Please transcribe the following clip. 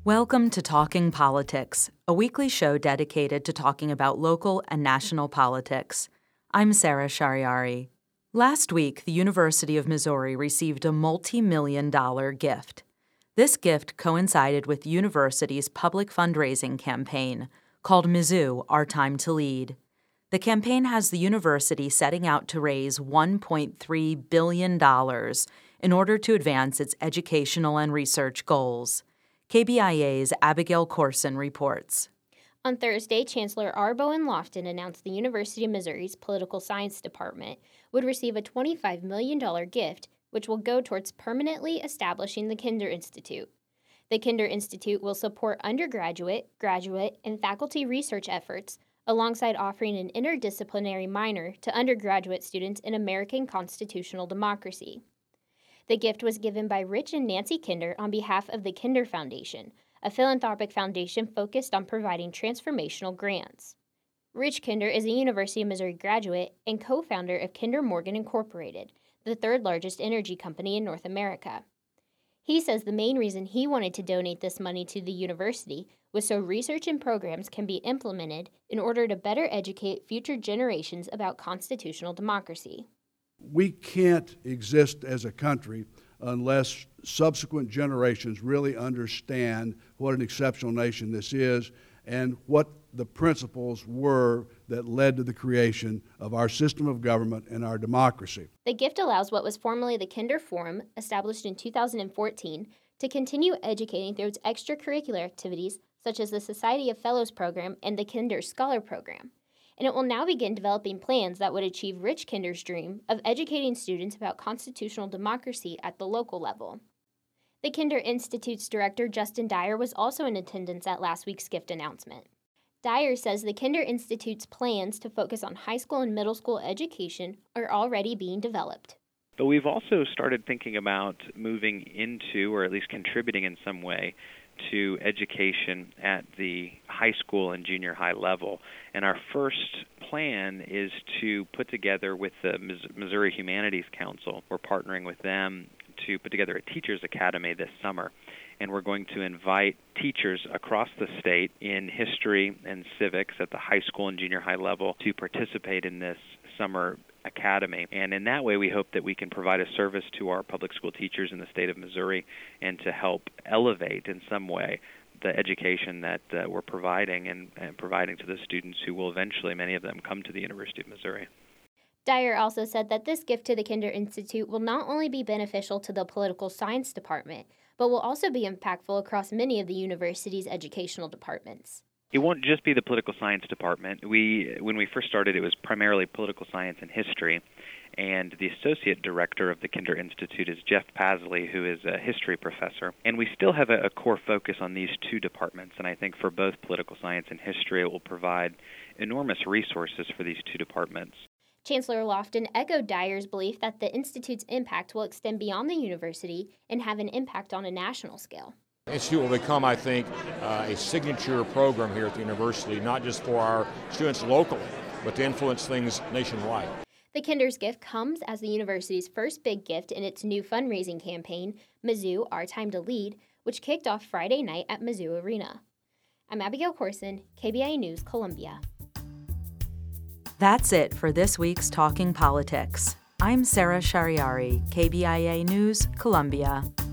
Welcome to Talking Politics, a weekly show dedicated to talking about local and national politics. I'm Sarah Shariari. Last week, the University of Missouri received a multi-million-dollar gift. This gift coincided with the university's public fundraising campaign, called Mizzou, Our Time to Lead. The campaign has the university setting out to raise $1.3 billion in order to advance its educational and research goals. KBIA's Abigail Corson reports. On Thursday, Chancellor R. Bowen Lofton announced the University of Missouri's Political Science Department would receive a $25 million gift, which will go towards permanently establishing the Kinder Institute. The Kinder Institute will support undergraduate, graduate, and faculty research efforts, alongside offering an interdisciplinary minor to undergraduate students in American constitutional democracy. The gift was given by Rich and Nancy Kinder on behalf of the Kinder Foundation, a philanthropic foundation focused on providing transformational grants. Rich Kinder is a University of Missouri graduate and co-founder of Kinder Morgan Incorporated, the third largest energy company in North America. He says the main reason he wanted to donate this money to the university was so research and programs can be implemented in order to better educate future generations about constitutional democracy. We can't exist as a country unless subsequent generations really understand what an exceptional nation this is and what the principles were that led to the creation of our system of government and our democracy. The gift allows what was formerly the Kinder Forum, established in 2014, to continue educating through its extracurricular activities such as the Society of Fellows program and the Kinder Scholar program. And it will now begin developing plans that would achieve Rich Kinder's dream of educating students about constitutional democracy at the local level. The Kinder Institute's director, Justin Dyer, was also in attendance at last week's gift announcement. Dyer says the Kinder Institute's plans to focus on high school and middle school education are already being developed. But we've also started thinking about moving into, or at least contributing in some way, to education at the high school and junior high level. And our first plan is to put together with the Missouri Humanities Council, we're partnering with them to put together a teachers academy this summer. And we're going to invite teachers across the state in history and civics at the high school and junior high level to participate in this summer academy. And in that way, we hope that we can provide a service to our public school teachers in the state of Missouri and to help elevate in some way the education that we're providing and providing to the students who will eventually, many of them, come to the University of Missouri. Dyer also said that this gift to the Kinder Institute will not only be beneficial to the political science department, but will also be impactful across many of the university's educational departments. It won't just be the political science department. When we first started, it was primarily political science and history, and the associate director of the Kinder Institute is Jeff Pasley, who is a history professor. And we still have a core focus on these two departments, and I think for both political science and history, it will provide enormous resources for these two departments. Chancellor Lofton echoed Dyer's belief that the Institute's impact will extend beyond the university and have an impact on a national scale. The Institute will become, I think, a signature program here at the university, not just for our students locally, but to influence things nationwide. The Kinder's gift comes as the university's first big gift in its new fundraising campaign, Mizzou, Our Time to Lead, which kicked off Friday night at Mizzou Arena. I'm Abigail Corson, KBIA News, Columbia. That's it for this week's Talking Politics. I'm Sarah Shariari, KBIA News, Columbia.